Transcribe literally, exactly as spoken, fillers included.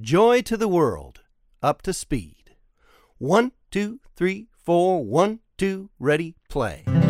Joy to the world. Up to speed. One, two, three, four, one, two, ready, play.